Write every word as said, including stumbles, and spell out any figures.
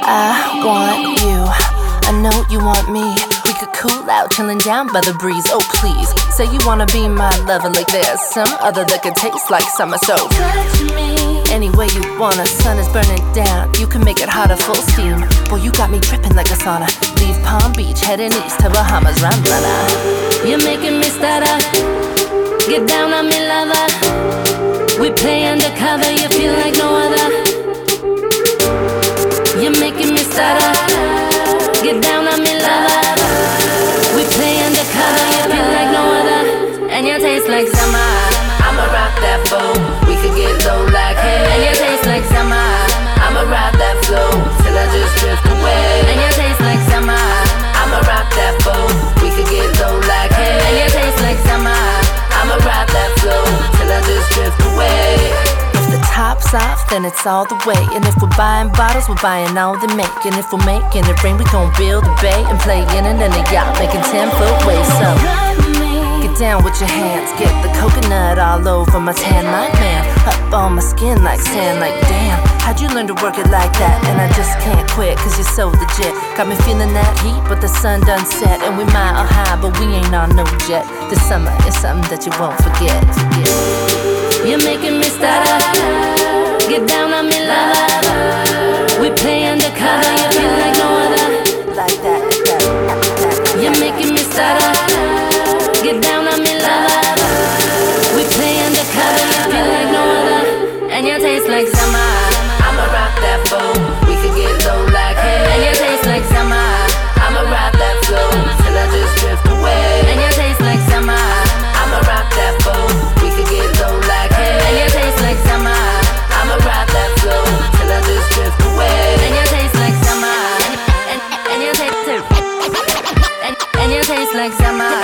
I want you, I know you want me. We could cool out, chillin' down by the breeze. Oh please, say you wanna be my lover like there's some other that could taste like summer. So touch me any way you wanna. Sun is burning down, you can make it hotter, full steam. Boy, you got me dripping like a sauna. Leave Palm Beach, heading east to Bahamas, Ramblana. You're making me stutter, get down on me, lover. We play undercover, you feel like no other. You're making me stutter, get down on me, lover. We play undercover, you feel like no other. And you taste like summer, I'ma rock that boat. We could get low like hey. And you taste like summer, I'ma ride that flow till I just drift away. And you taste like summer, I'ma rock that boat. We could get low like hey. And you taste like summer, I'ma ride that flow till I just drift away. If the top's off, then it's all the way. And if we're buying bottles, we're buying all they make. And if we're making it rain, we gon' build a bay and play in it in a yacht, making ten foot waves. So get down with your hands, get the coconut all over my tan like man, up on my skin like sand. Like damn, how'd you learn to work it like that? And I just can't quit cause you're so legit. Got me feeling that heat, but the sun done set. And we mile high, but we ain't on no jet. This summer is something that you won't forget. You're making me stutter, get down on me, lover. We play undercover, you feel like no other. Like that, like that, like that. You're making me stutter, get down on me, lover. We play undercover, you feel like no other. And you taste like summer, I'ma rock that boat. We could get low like hey. And you taste like summer, I'ma ride that flow till I just drift away. And you taste like summer, I'ma rock that boat. We could get low like hey. And you taste like summer, I'ma ride that flow till I just drift away. And you taste like summer, and, and you taste and, and you taste like summer.